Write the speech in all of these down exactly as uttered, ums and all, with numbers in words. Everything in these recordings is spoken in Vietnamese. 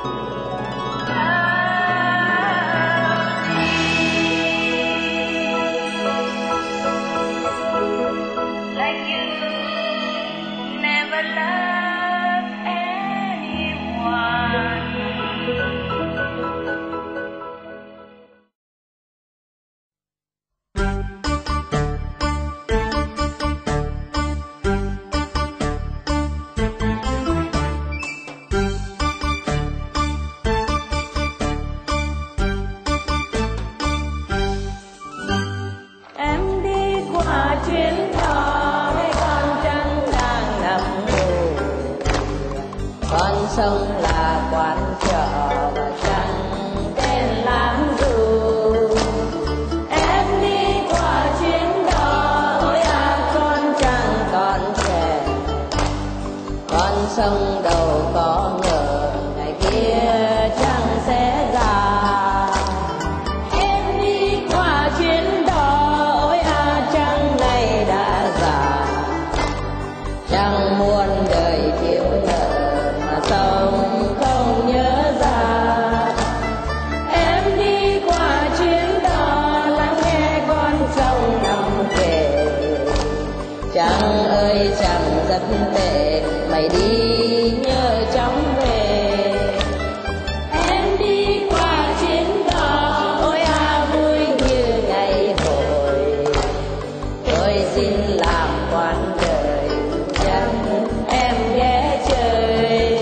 Sông là quán chợ và trăng tên láng dù. Em đi qua chuyến đò, ôi à con trăng còn trẻ. Con sông đầu có ngờ ngày kia trăng sẽ già. Em đi qua chuyến đò, ôi à trăng này đã già. Trăng muôn đời thiếu nợ sông không nhớ ra. Em đi qua chuyến đò lắng nghe con sông nằm kể. Trăng ơi trăng rất tệ, mày đi nhớ chóng về. Em đi qua chuyến đò, ôi à vui như ngày hồi. Tôi xin làm quan đời chân em ghé chơi.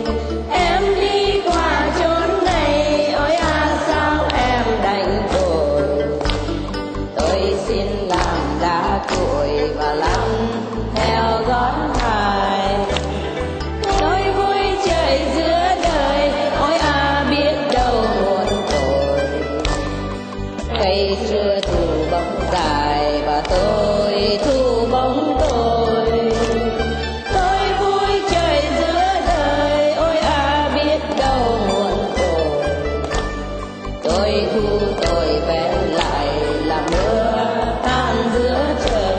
Và lắm theo gót Ngài. Tôi vui chơi giữa đời, ôi à biết đâu muộn rồi. Cây xưa thu bóng dài và tôi thu bóng tôi. Tôi vui chơi giữa đời, ôi à biết đâu muộn rồi. Tôi thu tôi về lại là mưa tan giữa trời.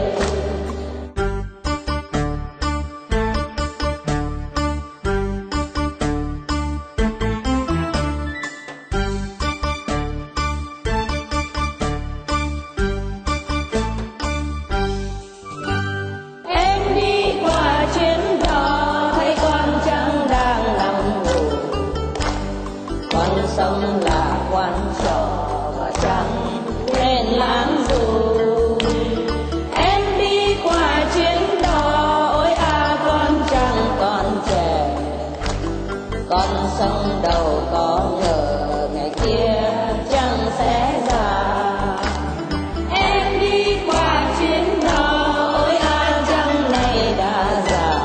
Sông là quán trọ và trăng tên láng dù. Em đi qua chuyến đò, ôi à con trăng còn trẻ. Con sông đầu có ngờ ngày kia trăng sẽ già. Em đi qua chuyến đò, ôi à trăng này đã già.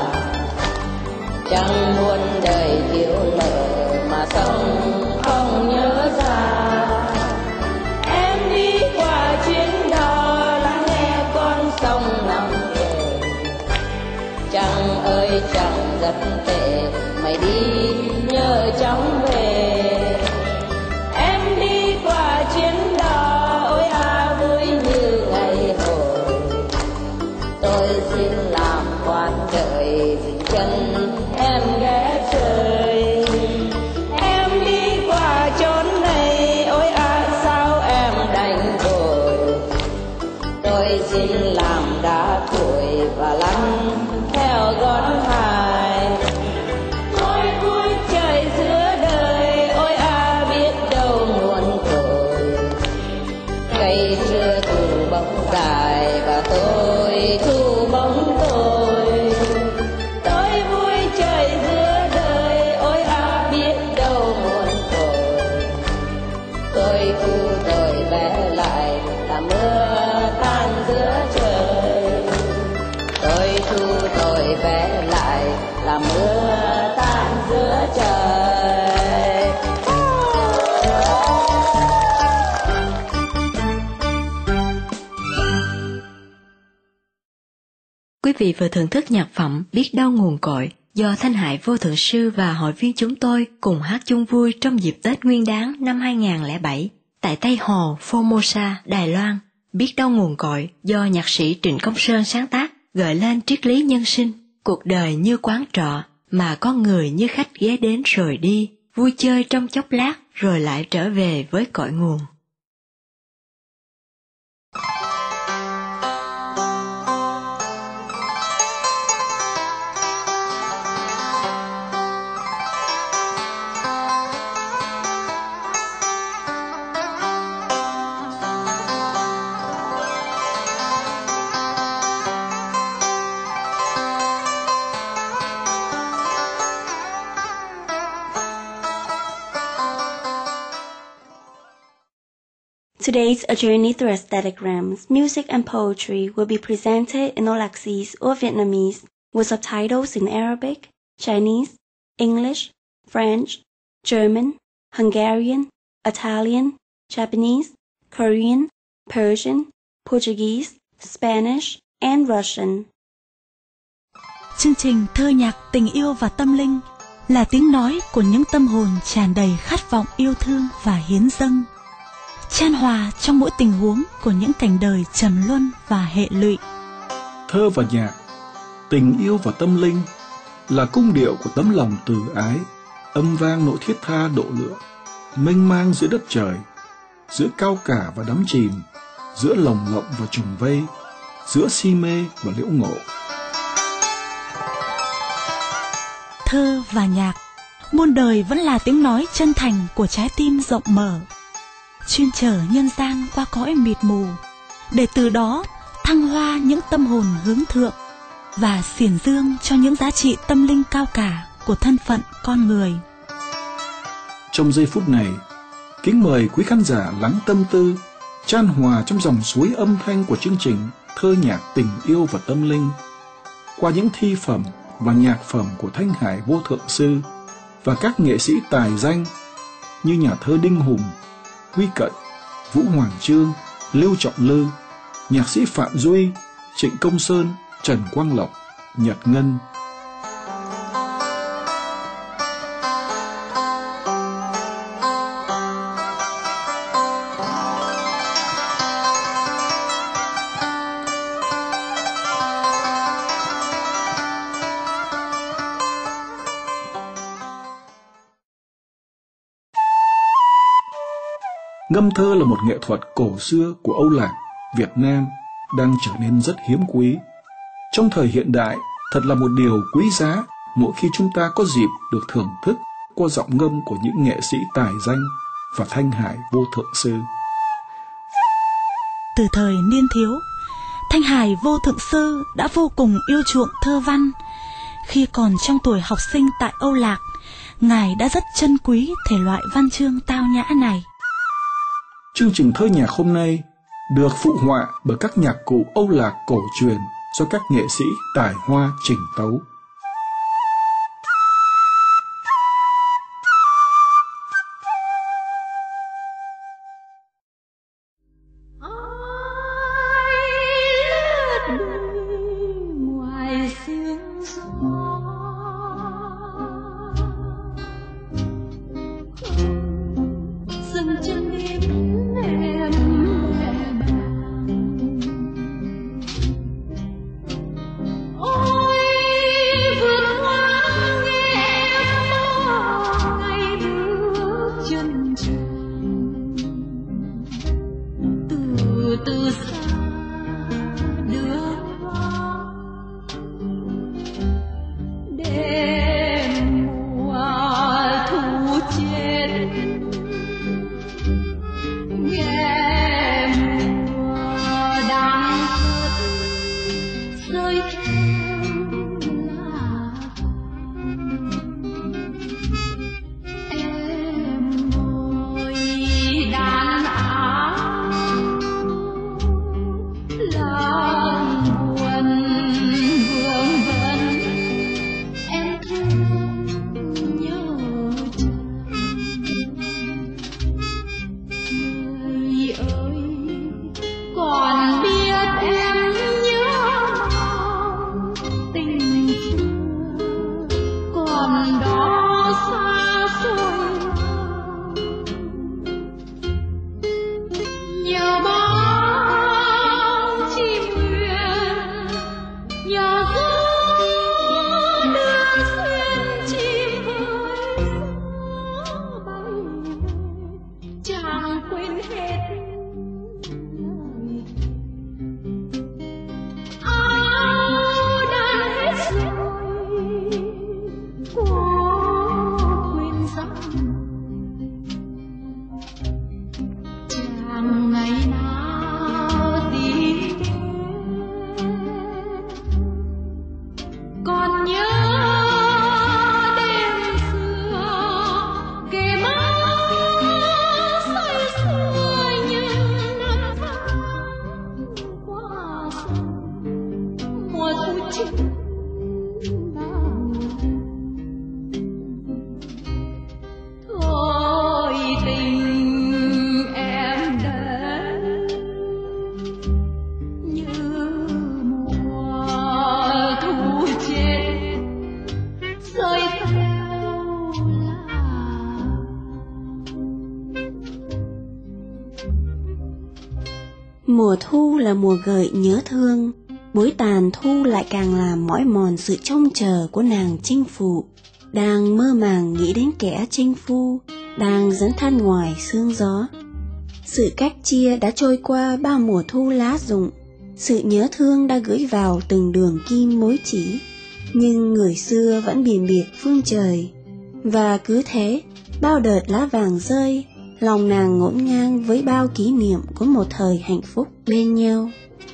Trăng muôn đời thiếu nợ mà sông không nhớ ra. Em đi qua chuyến đò lắng nghe con sông nằm kể. Trăng ơi trăng rất tệ, mày đi nhớ chóng về. Em đi qua chuyến đò, ôi à vui như ngày hồi. Tôi xin làm quan trời dừng chân em ghé chơi. Em đi qua chốn này, ôi à sao em đành rồi. Tôi xin làm đá cuội và lăn theo gót Ngài. Tôi vui chơi giữa đời, ôi à biết đâu muộn rồi. Cây xưa thu bóng dài và tôi thu bóng tôi. Tôi vui chơi giữa đời, ôi à biết đâu muộn rồi. Tôi thu tôi bé lại là mưa tan giữa trời. Tôi thu tôi bé lại là mưa tan giữa trời. Quý vị vừa thưởng thức nhạc phẩm Biết Đâu Nguồn Cội do Thanh Hải Vô Thượng Sư và hội viên chúng tôi cùng hát chung vui trong dịp Tết Nguyên Đán năm hai không không bảy tại Tây Hồ, Formosa, Đài Loan. Biết Đâu Nguồn Cội do nhạc sĩ Trịnh Công Sơn sáng tác, gợi lên triết lý nhân sinh, cuộc đời như quán trọ mà con người như khách ghé đến rồi đi, vui chơi trong chốc lát rồi lại trở về với cội nguồn. Today's A Journey Through Aesthetigrams, Music and Poetry will be presented in Aulaxese or Vietnamese with subtitles in Arabic, Chinese, English, French, German, Hungarian, Italian, Japanese, Korean, Persian, Portuguese, Spanish, and Russian. Chương trình Thơ nhạc tình yêu và tâm linh là tiếng nói của những tâm hồn tràn đầy khát vọng yêu thương và hiến dâng, chan hòa trong mỗi tình huống của những cảnh đời trầm luân và hệ lụy. Thơ và nhạc, tình yêu và tâm linh là cung điệu của tấm lòng từ ái, âm vang nỗi thiết tha độ lượng, mênh mang giữa đất trời, giữa cao cả và đắm chìm, giữa lồng lộng và trùng vây, giữa si mê và liễu ngộ. Thơ và nhạc, muôn đời vẫn là tiếng nói chân thành của trái tim rộng mở, chuyên chở nhân gian qua cõi mịt mù, để từ đó thăng hoa những tâm hồn hướng thượng và xiển dương cho những giá trị tâm linh cao cả của thân phận con người. Trong giây phút này, kính mời quý khán giả lắng tâm tư, chan hòa trong dòng suối âm thanh của chương trình Thơ nhạc tình yêu và tâm linh, qua những thi phẩm và nhạc phẩm của Thanh Hải Vô Thượng Sư và các nghệ sĩ tài danh như nhà thơ Đinh Hùng, Huy Cận, Vũ Hoàng Chương, Lưu Trọng Lư, nhạc sĩ Phạm Duy, Trịnh Công Sơn, Trần Quang Lộc, Nhật Ngân. Ngâm thơ là một nghệ thuật cổ xưa của Âu Lạc, Việt Nam đang trở nên rất hiếm quý. Trong thời hiện đại, thật là một điều quý giá mỗi khi chúng ta có dịp được thưởng thức qua giọng ngâm của những nghệ sĩ tài danh và Thanh Hải Vô Thượng Sư. Từ thời niên thiếu, Thanh Hải Vô Thượng Sư đã vô cùng yêu chuộng thơ văn. Khi còn trong tuổi học sinh tại Âu Lạc, Ngài đã rất trân quý thể loại văn chương tao nhã này. Chương trình Thơ nhạc hôm nay được phụ họa bởi các nhạc cụ Âu Lạc cổ truyền do các nghệ sĩ tài hoa trình tấu. Mùa thu là mùa gợi nhớ thương, buổi tàn thu lại càng làm mỏi mòn sự trông chờ của nàng chinh phụ, đang mơ màng nghĩ đến kẻ chinh phu, đang dấn thân ngoài sương gió. Sự cách chia đã trôi qua bao mùa thu lá rụng, sự nhớ thương đã gửi vào từng đường kim mối chỉ, nhưng người xưa vẫn biển biệt phương trời. Và cứ thế, bao đợt lá vàng rơi, lòng nàng ngổn ngang với bao kỷ niệm của một thời hạnh phúc bên nhau.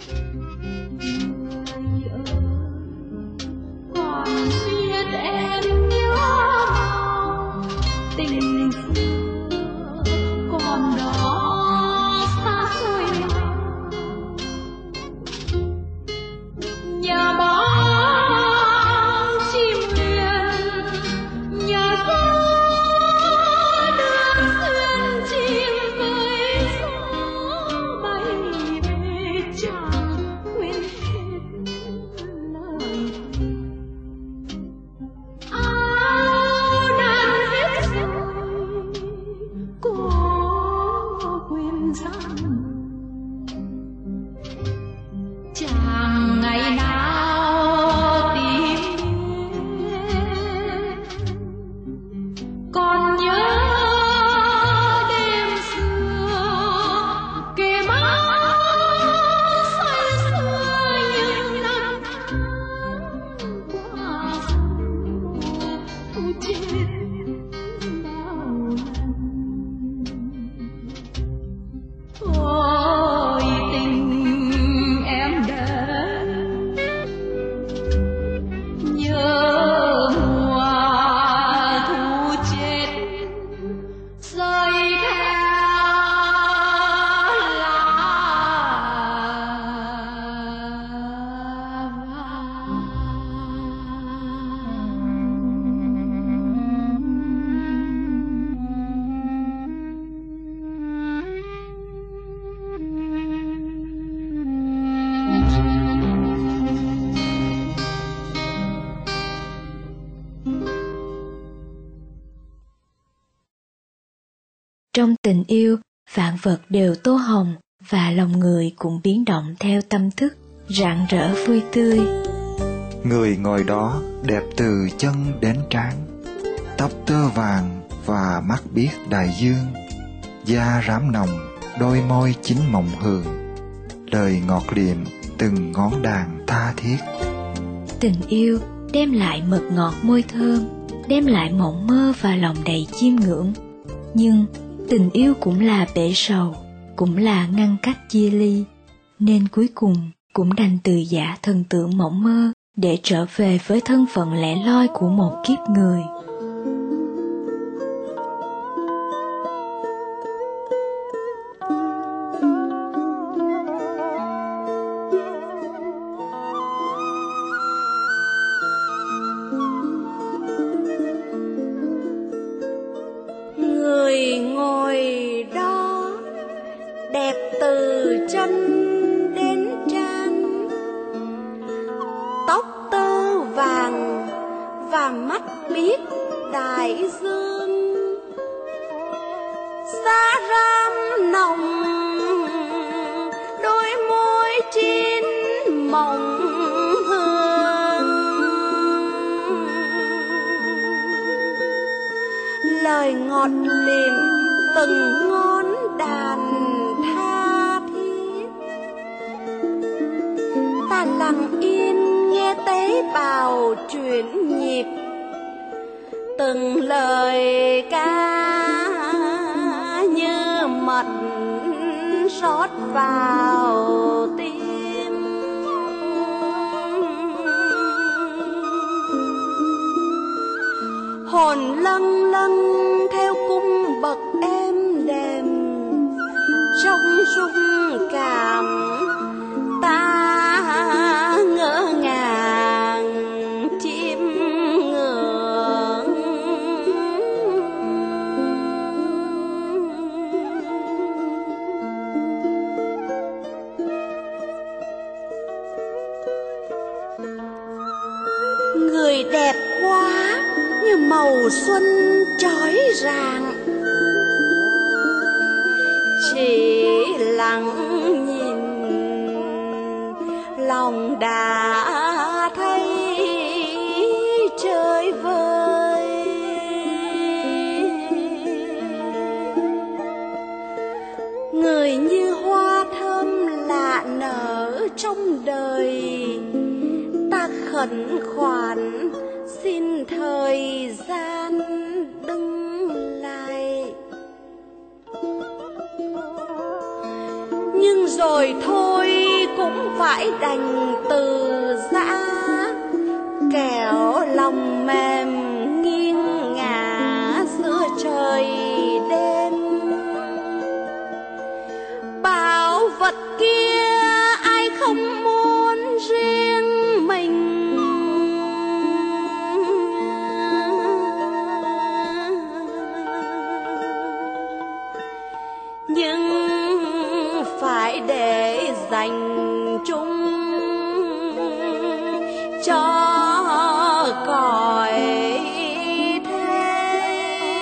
Trong tình yêu, vạn vật đều tô hồng và lòng người cũng biến động theo tâm thức, rạng rỡ vui tươi. Người ngồi đó đẹp từ chân đến trán, tóc tơ vàng và mắt biếc đại dương, da rám nồng, đôi môi chín mộng hường, lời ngọt liệm từng ngón đàn tha thiết. Tình yêu đem lại mật ngọt môi thơm, đem lại mộng mơ và lòng đầy chiêm ngưỡng. Nhưng tình yêu cũng là bể sầu, cũng là ngăn cách chia ly, nên cuối cùng cũng đành từ giả thần tượng mộng mơ để trở về với thân phận lẻ loi của một kiếp người. Người ngồi đó đẹp từ chân đến trán, tóc tơ vàng và mắt biếc đại dương, da rám nồng, đôi môi chín mộng hương, lời ngọt liệm từng ngón đàn tha thiết. Ta lặng yên nghe tế bào chuyển nhịp, từng lời ca như mật rót vào tim. Hồn lâng lâng theo cung bậc êm đềm, trong rung cảm ta ngỡ ngàng chiêm ngưỡng. Người đẹp quá như màu xuân trói ràng, chỉ lặng nhìn lòng đã thấy trời vơi. Người như hoa thơm lạ nở trong đời, ta khẩn khoản xin thời gian đừng lại. Nhưng rồi thôi cũng phải đành từ giã, kẻo lòng mềm nghiêng ngả giữa trời đêm. Bảo vật kia ai không muốn riêng mình, nhưng phải để dành chung cho cõi thế.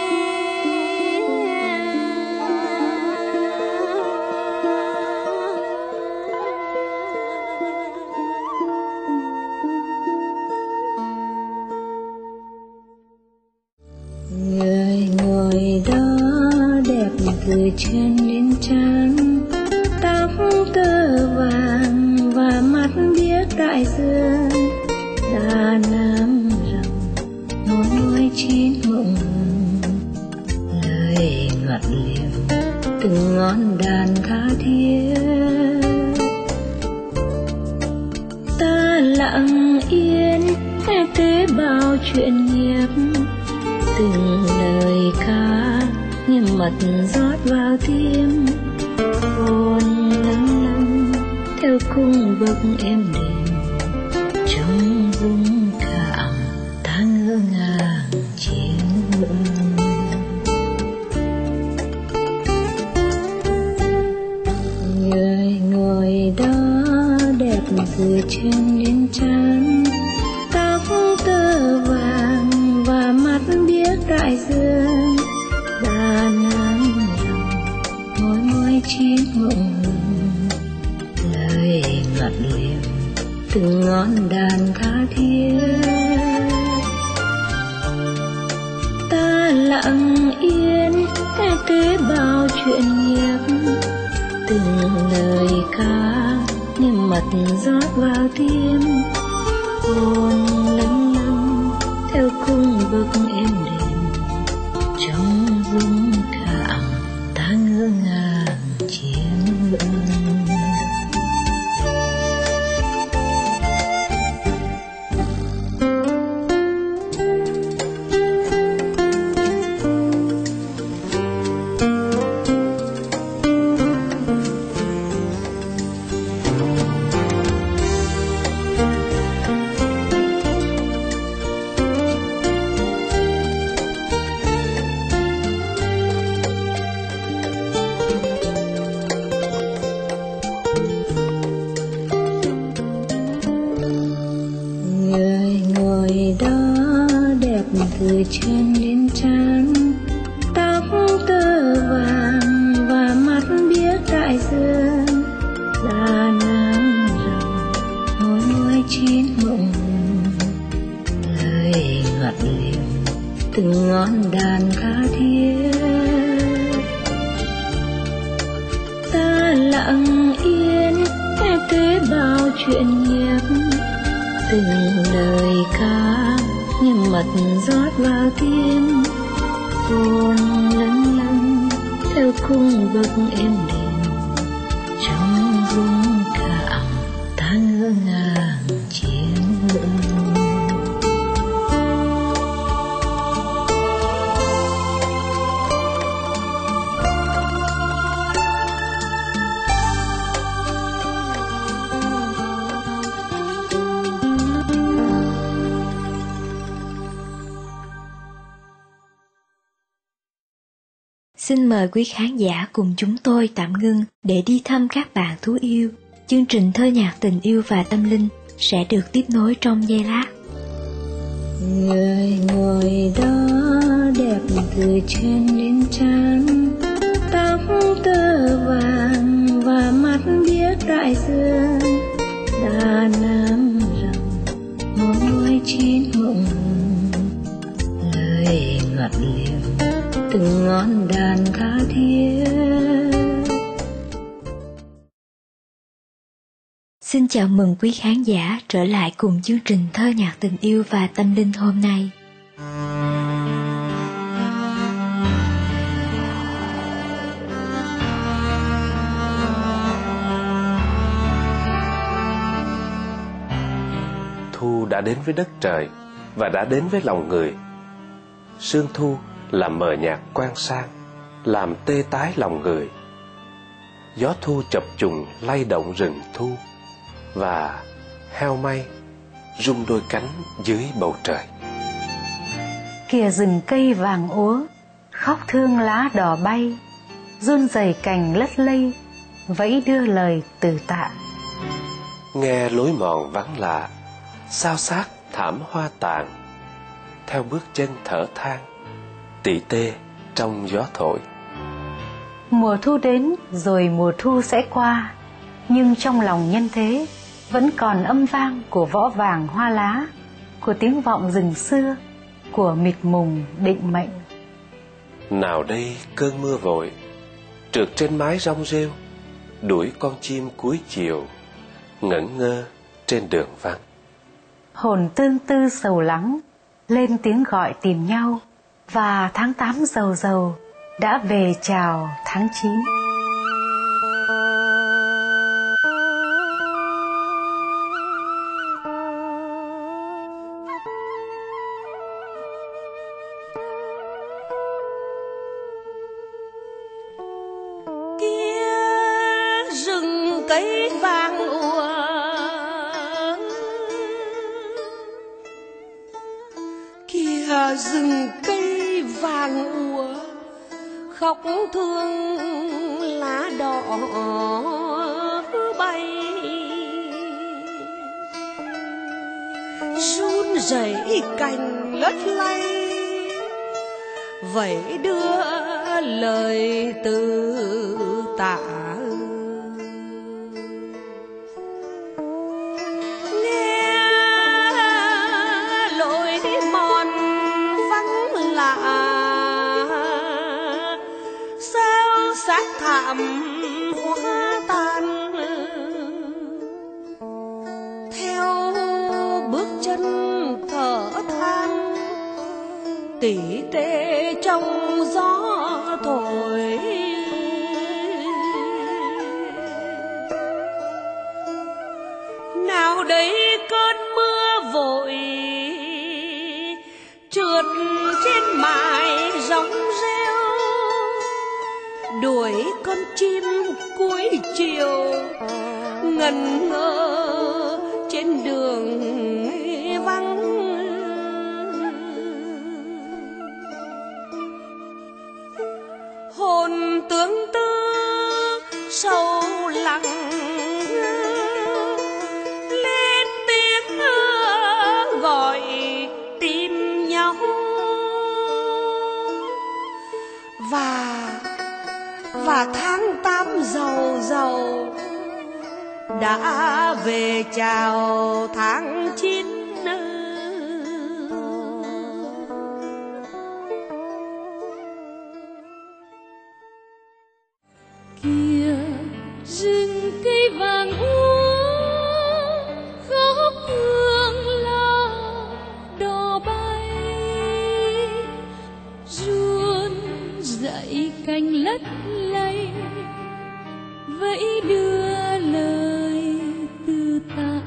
Người ngồi đó đẹp từ trên đến trán, tóc tơ vàng và mắt biếc đại dương. Đà Nam rồng môi môi chín mộng hồng, lời ngọt liềm từng ngón đàn tha thiết. Ta lặng yên nghe tế bào chuyện nghiệp, từng lời ca như mật rót vào tim. Hồn lâng lâng theo cung bậc êm đềm, trong vùng cảm ta ngỡ ngàng chiến ngưỡng. Người ngồi đó đẹp từ trên đến trán, tóc tơ vàng và mắt biếc đại dương. Đà Nam rồng môi môi chín mộng hồng, lời ngọt liềm từng ngón đàn tha thiết. Ta lặng yên nghe tế bào chuyện nghiệp, từng lời ca như mật rót vào tim. Hồn lâng lâng theo cung bậc êm đềm, trong vùng cảm ta ngỡ ngàng chiến ngưỡng. Từ trên đến trán, tóc tơ vàng và mắt biếc đại dương. Đà Nam rồng môi môi chín mộng hồng, lời ngọt liềm từng ngón đàn tha thiết. Ta lặng yên nghe tế bào chuyện nghiệp, từng lời ca như mật rót vào tim. Hồn lâng lâng theo cung bậc êm đềm, trong vùng cảm ta ngỡ ngàng chiến ngưỡng. Xin mời quý khán giả cùng chúng tôi tạm ngưng để đi thăm các bạn thú yêu. Chương trình Thơ nhạc tình yêu và tâm linh sẽ được tiếp nối trong giây lát. Người ngồi đó đẹp từ trên đến trán, tóc tơ vàng và mắt biếc đại dương. Đà chín mộng, lời ngọt liềm từng ngón đàn tha thiết. Xin chào mừng quý khán giả trở lại cùng chương trình Thơ nhạc tình yêu và tâm linh hôm nay. Thu đã đến với đất trời và đã đến với lòng người. Sương thu làm mờ nhạt quang sang, làm tê tái lòng người. Gió thu chập trùng lay động rừng thu, và heo may rung đôi cánh dưới bầu trời. Kìa rừng cây vàng úa, khóc thương lá đỏ bay, run rẩy cành lất lây, vẫy đưa lời từ tạ. Nghe lối mòn vắng lạ, sao xác thảm hoa tàn, theo bước chân thở than, tỉ tê trong gió thổi. Mùa thu đến rồi mùa thu sẽ qua, nhưng trong lòng nhân thế vẫn còn âm vang của võ vàng hoa lá, của tiếng vọng rừng xưa, của mịt mùng định mệnh. Nào đây cơn mưa vội, trượt trên mái rong rêu, đuổi con chim cuối chiều, ngẩn ngơ trên đường vắng. Hồn tương tư sầu lắng, lên tiếng gọi tìm nhau, và tháng tám rầu rầu đã về chào tháng chín. Cây vàng úa, kìa rừng cây vàng úa, khóc thương lá đỏ bay, run rẩy cành lất lay, vẫy đưa lời từ tạ. Xác thảm hoa tàn, theo bước chân thở than, tỉ tê trong gió thổi. Nào đây cơn mưa vội, trượt trên mái rong rêu, đuổi con chim cuối chiều, ngẩn ngơ trên đường vắng. Hồn tương tư sâu lặng, lên tiếng gọi tìm nhau, và và tháng tám rầu rầu đã về chào tháng chín. Kìa rừng cây vàng úa, khóc thương lá đỏ bay, run rẩy cành lất lay, vẫy đưa lời từ tạ.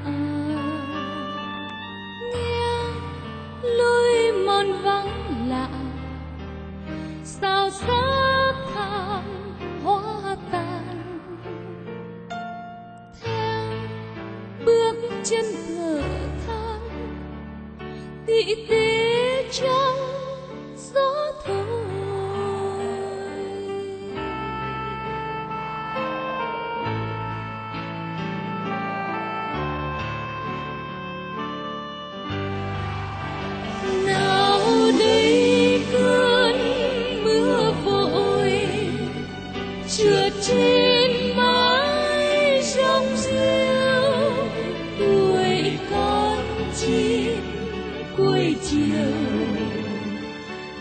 Nghe lối mòn vắng lạ, sao xác thảm hoa tàn, theo bước chân thở than, tỉ tê trong gió thổi.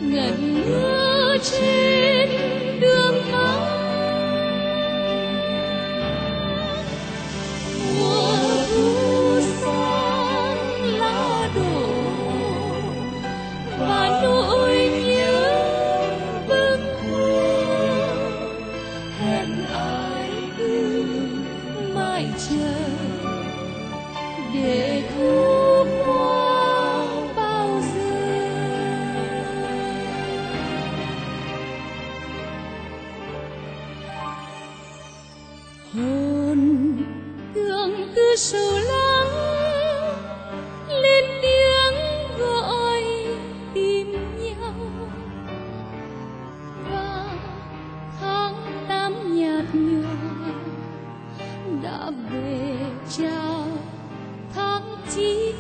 ngẩn ngơ trên đường vắng. Mùa thu sang lá đổ và nỗi nhớ bâng khuâng, hẹn ai cứ mãi chờ để thu qua bao giờ. Hồn tưởng cứ sầu lắng lên tiếng gọi tìm nhau, và tháng tám nhạt nhòa đã về chào tháng chín.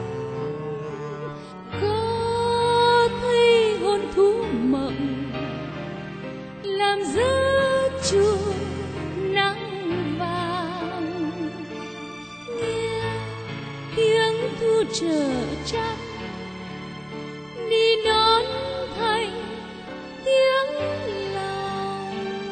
Có thấy hồn thú mộng làm giấc chuông nắng vàng, nghe tiếng thu trở trăng đi đón thành tiếng lòng.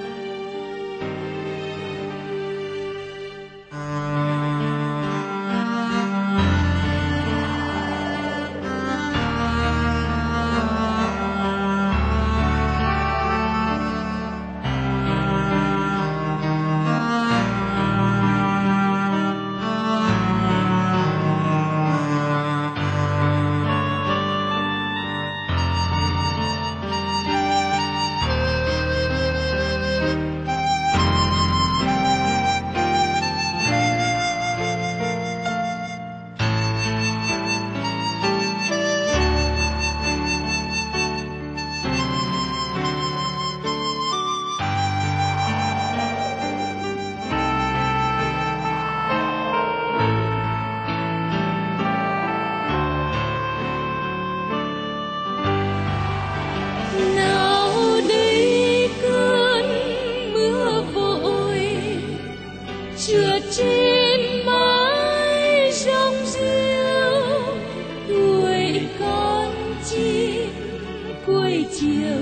Nào đây cơn mưa vội trượt trên mái rong rêu, tuổi con chim cuối chiều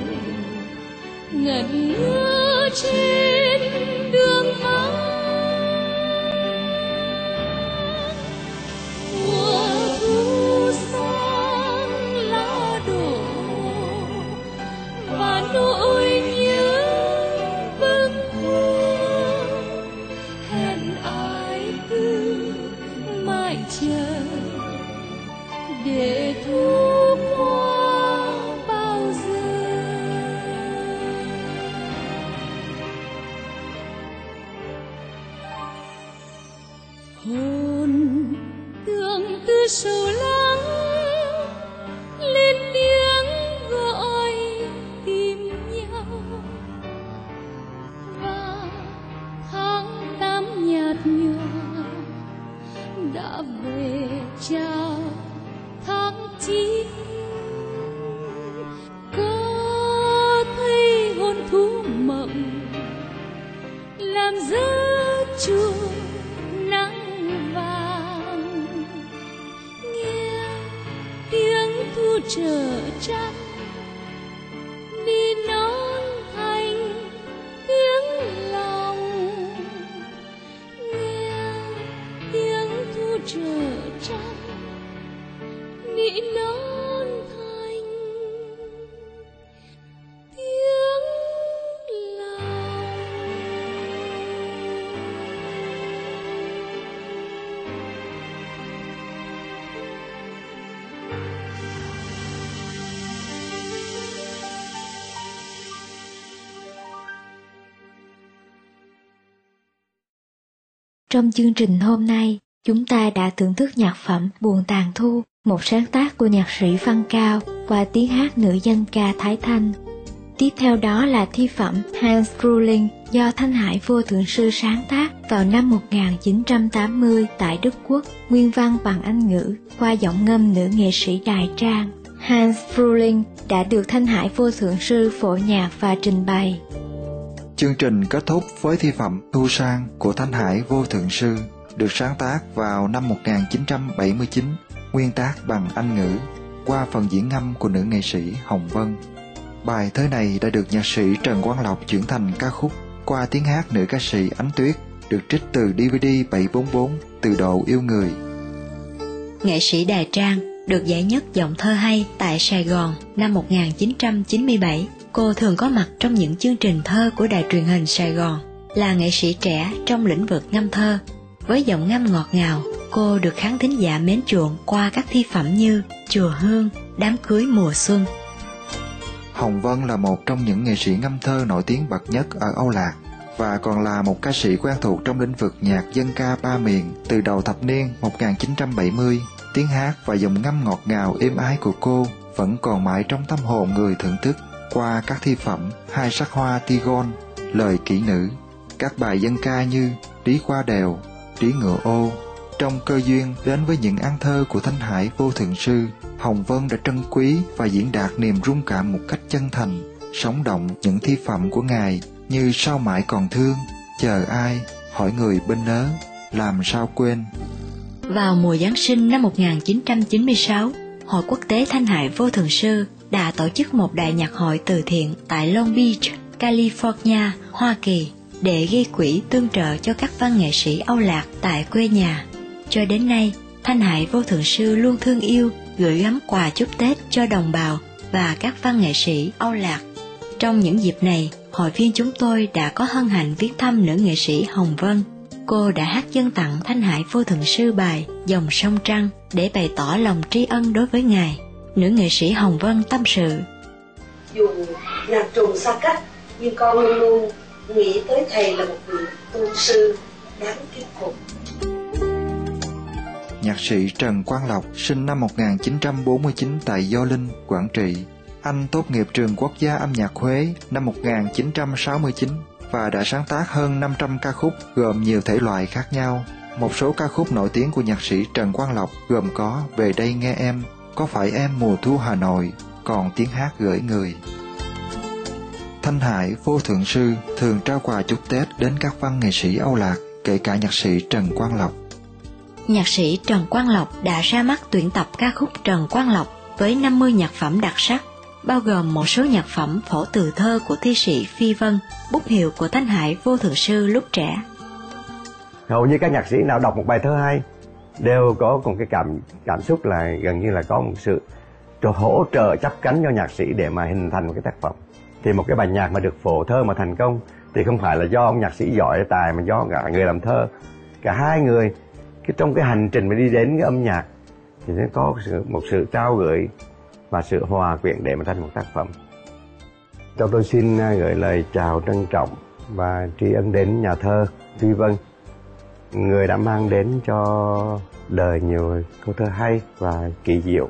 ngẩn ngơ trên đường vắng. Mùa thu sang lá đổ và nỗi nhớ bâng khuâng, hẹn ai cứ mãi chờ để thu qua bao giờ. Hồn tưởng cứ sầu lắng lên tiếng gọi tìm nhau, và tháng tám nhạt nhòa đã về chào tháng chín. Có thấy hồn thú mộng làm giấc chuông nắng vàng, nghe tiếng thu trở trăng đi nón thành tiếng lòng, nghe tiếng thu trở trăng đi nón thành tiếng lòng. Trong chương trình hôm nay, chúng ta đã thưởng thức nhạc phẩm Buồn Tàn Thu, một sáng tác của nhạc sĩ Văn Cao qua tiếng hát nữ danh ca Thái Thanh. Tiếp theo đó là thi phẩm Hans Frühling do Thanh Hải Vô Thượng Sư sáng tác vào năm một nghìn chín trăm tám mươi tại Đức Quốc, nguyên văn bằng Anh ngữ qua giọng ngâm nữ nghệ sĩ Đài Trang. Hans Frühling đã được Thanh Hải Vô Thượng Sư phổ nhạc và trình bày. Chương trình kết thúc với thi phẩm Thu Sang của Thanh Hải Vô Thượng Sư, được sáng tác vào năm một nghìn chín trăm bảy mươi chín, nguyên tác bằng Anh ngữ. qua phần diễn ngâm của nữ nghệ sĩ Hồng Vân. Bài thơ này đã được nhạc sĩ Trần Quang Lộc chuyển thành ca khúc qua tiếng hát nữ ca sĩ Ánh Tuyết, được trích từ đê vê đê bảy bốn bốn Từ Độ Yêu Người. Nghệ sĩ Đài Trang được giải nhất giọng thơ hay tại Sài Gòn năm một nghìn chín trăm chín mươi bảy. Cô thường có mặt trong những chương trình thơ của đài truyền hình Sài Gòn, là nghệ sĩ trẻ trong lĩnh vực ngâm thơ. Với giọng ngâm ngọt ngào, cô được khán thính giả mến chuộng qua các thi phẩm như Chùa Hương, Đám Cưới Mùa Xuân. Hồng Vân là một trong những nghệ sĩ ngâm thơ nổi tiếng bậc nhất ở Âu Lạc và còn là một ca sĩ quen thuộc trong lĩnh vực nhạc dân ca ba miền từ đầu thập niên một nghìn chín trăm bảy mươi. Tiếng hát và giọng ngâm ngọt ngào êm ái của cô vẫn còn mãi trong tâm hồn người thưởng thức qua các thi phẩm Hai Sắc Hoa Tigon, Lời Kỹ Nữ, các bài dân ca như Trí Qua Đèo, Trí Ngựa Ô. Trong cơ duyên đến với những án thơ của Thanh Hải Vô Thượng Sư, Hồng Vân đã trân quý và diễn đạt niềm rung cảm một cách chân thành, sống động những thi phẩm của Ngài như Sao Mãi Còn Thương, Chờ Ai, Hỏi Người Bên Nớ, Làm Sao Quên. Vào mùa Giáng sinh năm một nghìn chín trăm chín mươi sáu, Hội Quốc tế Thanh Hải Vô Thượng Sư đã tổ chức một đại nhạc hội từ thiện tại Long Beach, California, Hoa Kỳ để gây quỹ tương trợ cho các văn nghệ sĩ Âu Lạc tại quê nhà. Cho đến nay, Thanh Hải Vô Thượng Sư luôn thương yêu, gửi gắm quà chúc Tết cho đồng bào và các văn nghệ sĩ Âu Lạc. Trong những dịp này, hội viên chúng tôi đã có hân hạnh viếng thăm nữ nghệ sĩ Hồng Vân. Cô đã hát dâng tặng Thanh Hải Vô Thượng Sư bài Dòng Sông Trăng để bày tỏ lòng tri ân đối với Ngài. Nữ nghệ sĩ Hồng Vân tâm sự: Dù nhạc trùng xa cách, nhưng con luôn luôn nghĩ tới Thầy là một vị tôn sư đáng kính phục. Nhạc sĩ Trần Quang Lộc sinh năm một nghìn chín trăm bốn mươi chín tại Gio Linh, Quảng Trị. Anh tốt nghiệp trường Quốc gia âm nhạc Huế năm một nghìn chín trăm sáu mươi chín và đã sáng tác hơn năm trăm ca khúc gồm nhiều thể loại khác nhau. Một số ca khúc nổi tiếng của nhạc sĩ Trần Quang Lộc gồm có Về Đây Nghe Em, Có Phải Em Mùa Thu Hà Nội, Còn Tiếng Hát Gửi Người. Thanh Hải Vô Thượng Sư thường trao quà chúc Tết đến các văn nghệ sĩ Âu Lạc, kể cả nhạc sĩ Trần Quang Lộc. Nhạc sĩ Trần Quang Lộc đã ra mắt tuyển tập ca khúc Trần Quang Lộc với năm mươi nhạc phẩm đặc sắc, bao gồm một số nhạc phẩm phổ từ thơ của thi sĩ Phi Vân, bút hiệu của Thanh Hải Vô Thượng Sư lúc trẻ. Hầu như các nhạc sĩ nào đọc một bài thơ hay đều có một cái cảm cảm xúc là gần như là có một sự hỗ trợ chắp cánh cho nhạc sĩ để mà hình thành một cái tác phẩm. Thì một cái bài nhạc mà được phổ thơ mà thành công thì không phải là do ông nhạc sĩ giỏi tài, mà do cả người làm thơ. Cả hai người cái trong cái hành trình mà đi đến cái âm nhạc thì nó có sự, một sự trao gửi và sự hòa quyện để mà thành một tác phẩm. Cho tôi xin gửi lời chào trân trọng và tri ân đến nhà thơ Phi Vân, người đã mang đến cho đời nhiều câu thơ hay và kỳ diệu.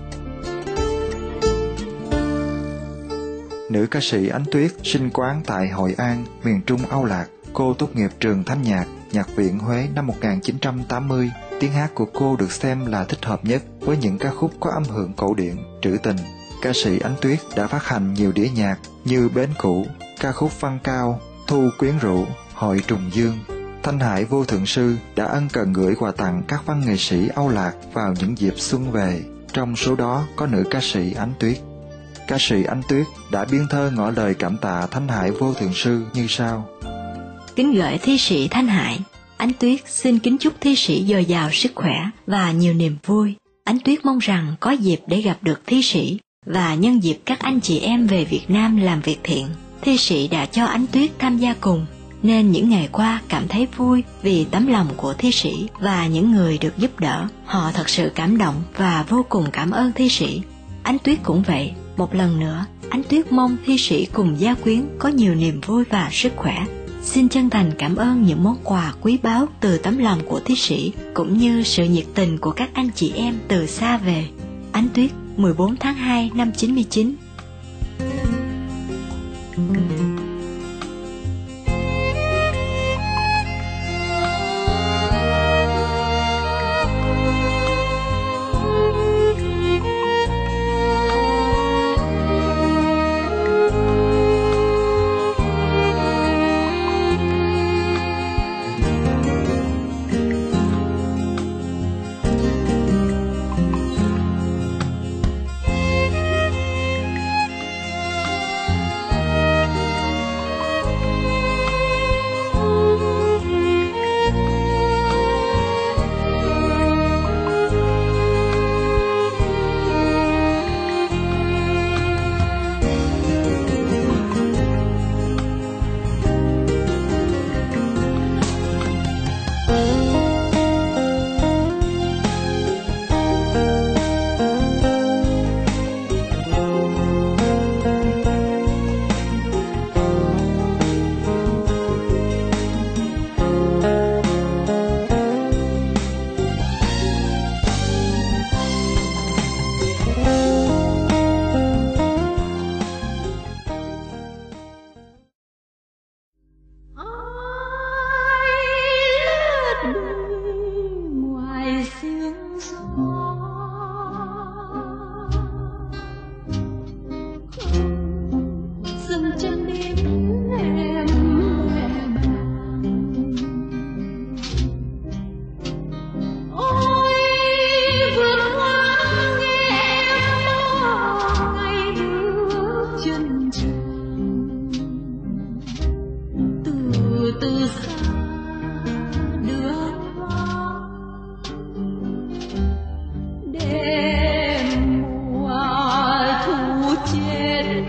Nữ ca sĩ Ánh Tuyết sinh quán tại Hội An, miền Trung Âu Lạc. Cô tốt nghiệp trường Thanh nhạc, Nhạc viện Huế năm một nghìn chín trăm tám mươi. Tiếng hát của cô được xem là thích hợp nhất với những ca khúc có âm hưởng cổ điển, trữ tình. Ca sĩ Ánh Tuyết đã phát hành nhiều đĩa nhạc như Bến Cũ, ca khúc Văn Cao, Thu Quyến Rũ, Hội Trùng Dương. Thanh Hải Vô Thượng Sư đã ân cần gửi quà tặng các văn nghệ sĩ Âu Lạc vào những dịp xuân về. Trong số đó có nữ ca sĩ Ánh Tuyết. Ca sĩ Ánh Tuyết đã biên thơ ngỏ lời cảm tạ Thanh Hải Vô Thượng Sư như sau: Kính gửi thi sĩ Thanh Hải, Ánh Tuyết xin kính chúc thi sĩ dồi dào sức khỏe và nhiều niềm vui. Ánh Tuyết mong rằng có dịp để gặp được thi sĩ và nhân dịp các anh chị em về Việt Nam làm việc thiện. Thi sĩ đã cho Ánh Tuyết tham gia cùng, nên những ngày qua cảm thấy vui vì tấm lòng của thi sĩ và những người được giúp đỡ. Họ thật sự cảm động và vô cùng cảm ơn thi sĩ. Ánh Tuyết cũng vậy. Một lần nữa, Ánh Tuyết mong thi sĩ cùng gia quyến có nhiều niềm vui và sức khỏe. Xin chân thành cảm ơn những món quà quý báu từ tấm lòng của thi sĩ, cũng như sự nhiệt tình của các anh chị em từ xa về. Ánh Tuyết, mười bốn tháng hai năm chín mươi chín. chân trần, từ từ xa đưa qua đêm mùa thu chết,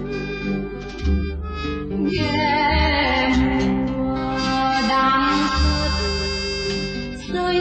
ghé mùa đang rơi rơi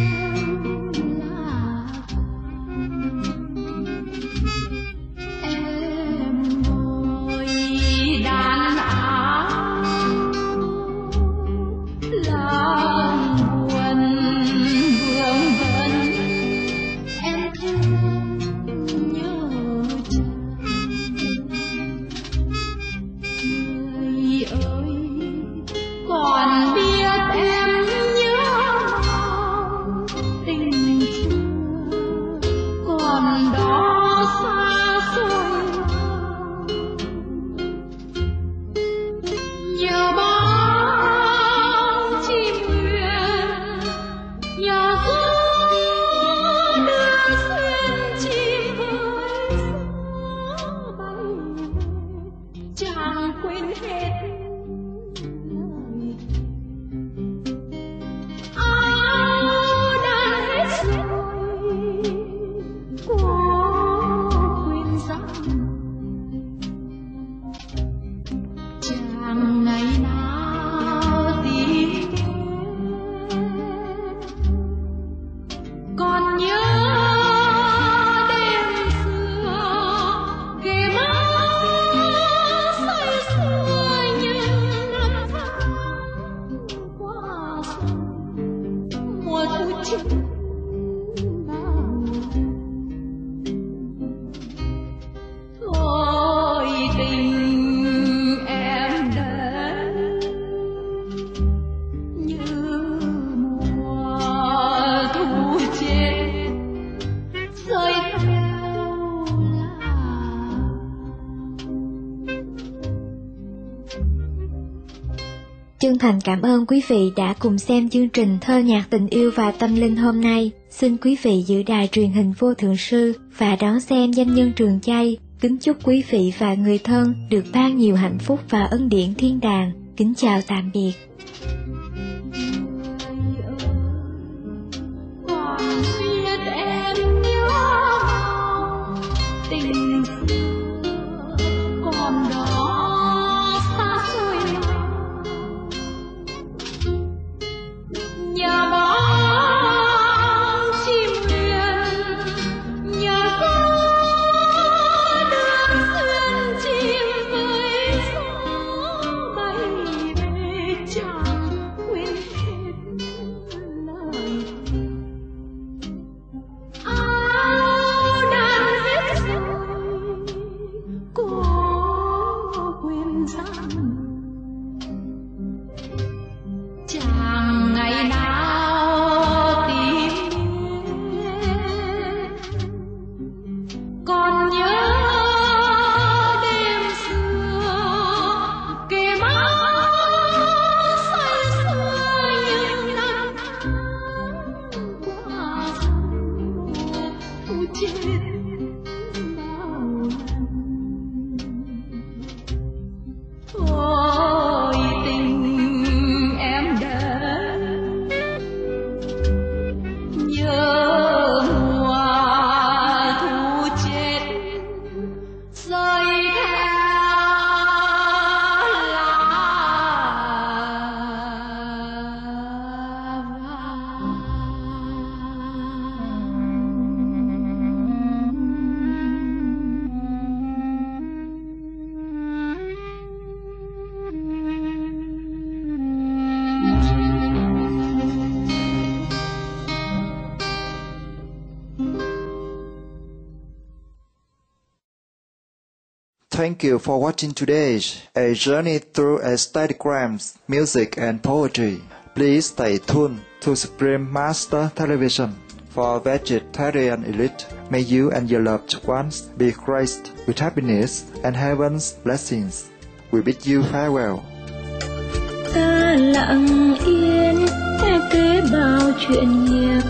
Chân thành cảm ơn quý vị đã cùng xem chương trình Thơ nhạc tình yêu và tâm linh hôm nay. Xin quý vị giữ đài truyền hình Vô Thượng Sư và đón xem Danh nhân Trường Chây. Kính chúc quý vị và người thân được ban nhiều hạnh phúc và ân điển thiên đàng. Kính chào tạm biệt. Thank you for watching today's A Journey Through Aesthetigrams, Music and Poetry. Please stay tuned to Supreme Master Television for Vegetarian Elite. May you and your loved ones be graced with happiness and heaven's blessings. We bid you farewell. Ta lặng yên nghe kể bao chuyện nghiệp,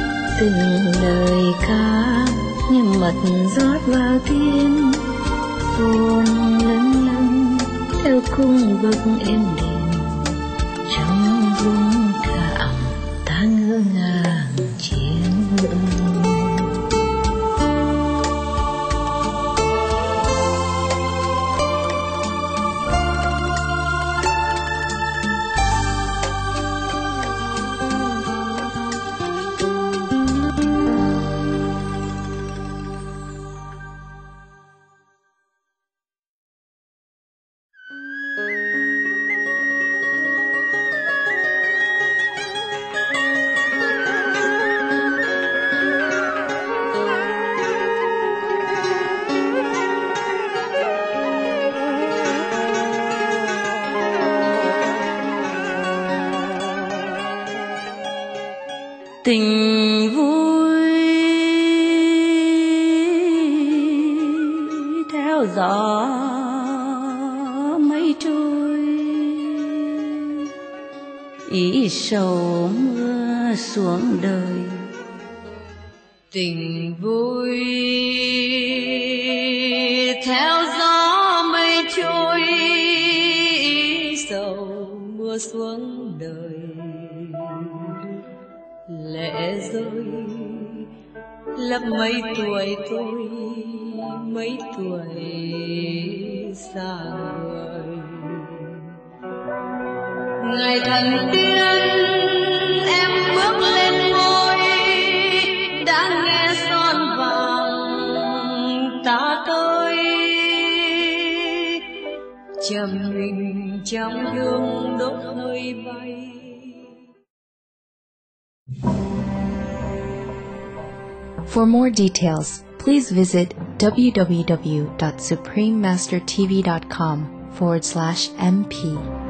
từng lời ca như mật rót vào tim. buồn lâng lâng theo cung bậc em đềm, trong vùng cảm ta ngỡ ngàng chiến ngựa. Tình vui theo gió mây trôi, ý sầu mưa xuống đời. Tình vui theo gió mây trôi, ý sầu mưa xuống đời. Lệ rơi lấp mấy tuổi tôi, mấy tuổi xa người. Ngày thần tiên em bước lên ngôi, đã nghe son vàng ta tới, trầm mình trong hương đốt hơi bay. For more details, please visit w w w dot supreme master t v dot com forward slash m p.